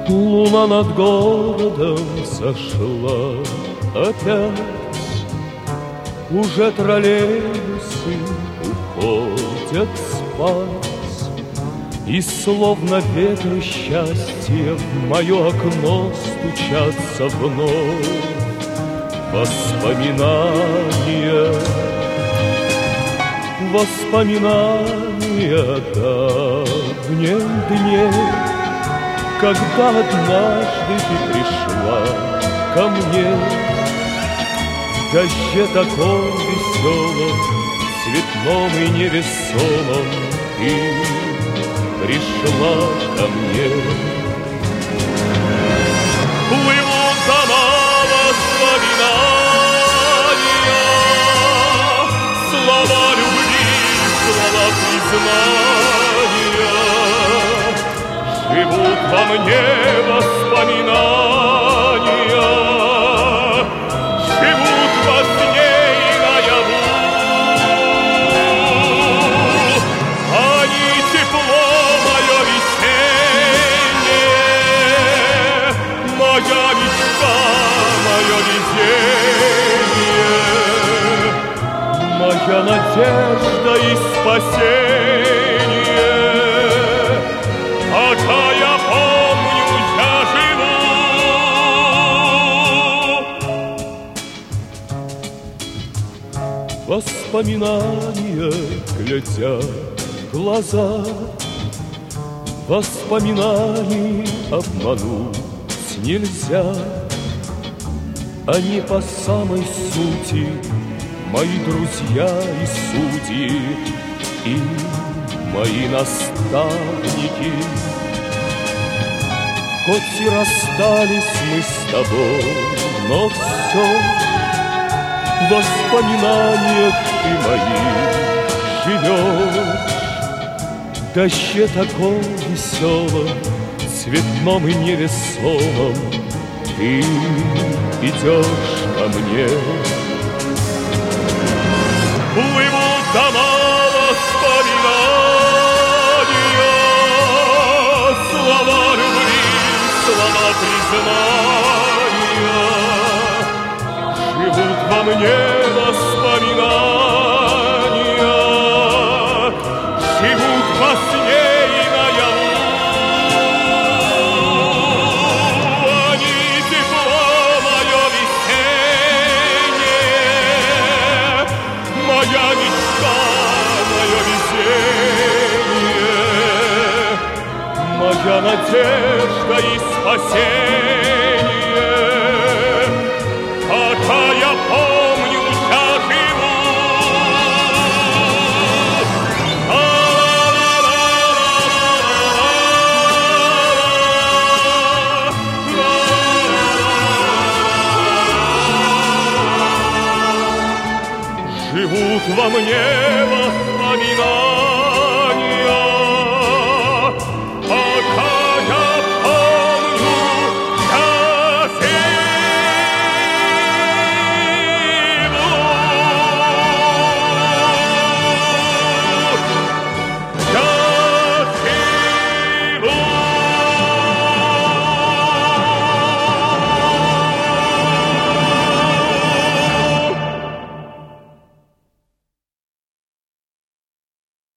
Луна над городом сошла опять, уже троллейбусы уходят спать, и словно ветры счастья в мое окно стучатся вновь воспоминания. Воспоминания о давнем дне, когда однажды ты пришла ко мне в дожде таком веселом, цветном и невесомом. Ты пришла ко мне. Плывут дома воспоминания, слова любви, слова признания. Живут во мне воспоминания, живут во сне и наяву. Они тепло мое весеннее, моя мечта, мое везение, моя надежда и спасение. Пока я помню, я живу. Воспоминания глядят в глаза, воспоминаний обмануть нельзя. Они по самой сути мои друзья и судьи, и мои наставники. Хоть и расстались мы с тобой, но все в воспоминаниях ты моих живешь. В дожде таком веселом, цветном и невесомом ты идешь ко мне. Плывут дома воспоминания, слова любви, слова признания. Живут во мне воспоминания, живут во сне и наяву. Они тепло мое весеннее, моя мечта, мое везение, моя надежда и спасение.